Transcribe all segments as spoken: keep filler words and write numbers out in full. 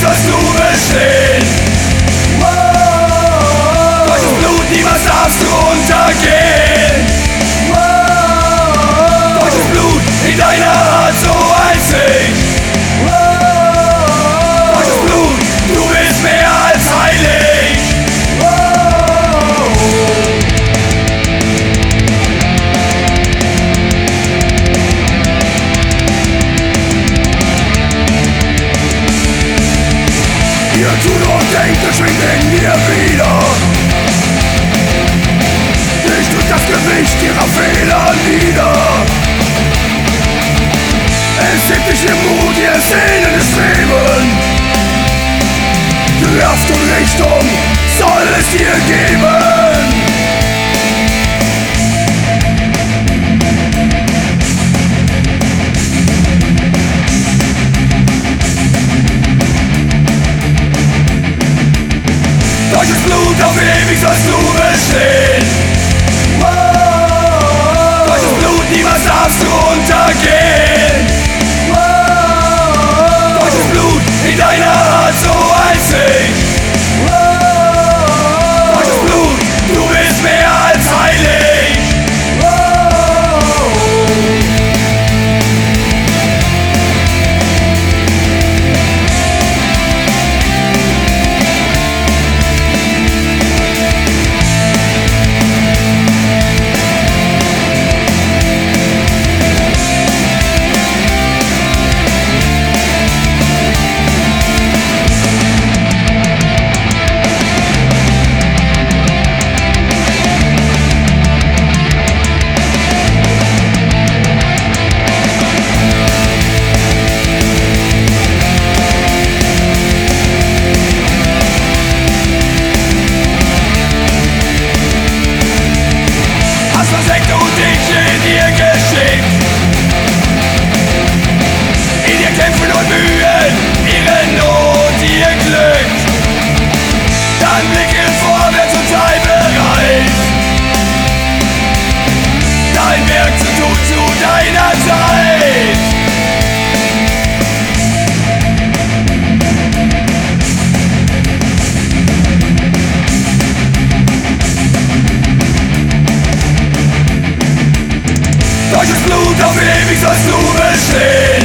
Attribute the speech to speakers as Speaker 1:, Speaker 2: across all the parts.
Speaker 1: sollst du bestehen. Deutsches Blut, niemals darfst du untergehen. Deutsches Blut in deiner Art so einzig. Deutsches Blut, du bist mehr als heilig. Ihr tut und denkt, es schwingt in mir wieder. Ich drück das Gewicht ihrer Fehler nieder. Es hebt dich im Mut, ihr Seelen des Streben. Kraft und Richtung soll es dir geben. Deutsches Blut, auf ewig sollst du bestehen. Deutsches Blut, niemals darfst du untergehen. Deutsches Blut in deiner Art so einzig. Deutsches Blut, du bist mehr als heilig. Deutsches Blut, auf ewig sollst du bestehen.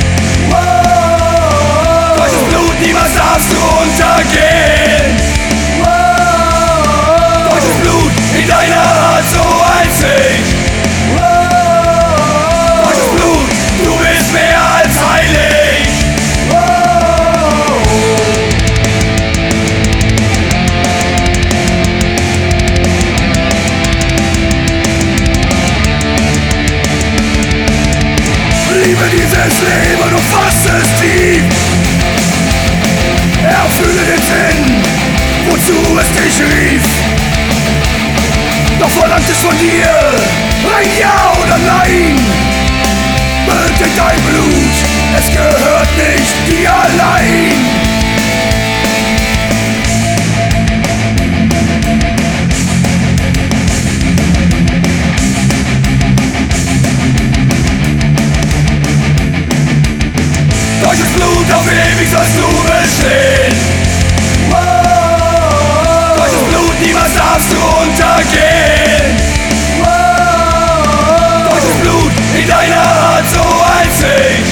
Speaker 1: Deutsches Blut, niemals darfst du untergehen. Deutsches Blut in deiner Art so einzig. Deutsches Blut, du bist mehr als heilig. Liebe dieses Leben und fass es tief. Erfülle den Sinn, wozu es dich rief. Doch verlangt es von dir ein Ja oder Nein. Bedenk dein Blut, es gehört nicht dir allein. Deutsches Blut, auf ewig sollst du bestehen. Deutsches Blut, niemals darfst du untergehen. Deutsches Blut in deiner Art so einzig.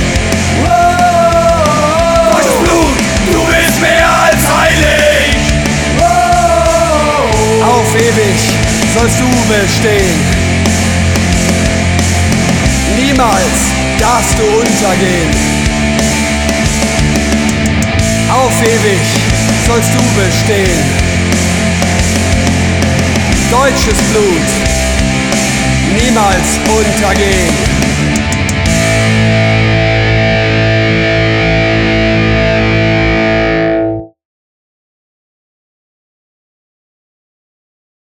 Speaker 1: Deutsches Blut, du bist mehr als heilig.
Speaker 2: Auf ewig sollst du bestehen. Niemals darfst du untergehen. Auf ewig sollst du bestehen. Deutsches Blut, niemals untergehen.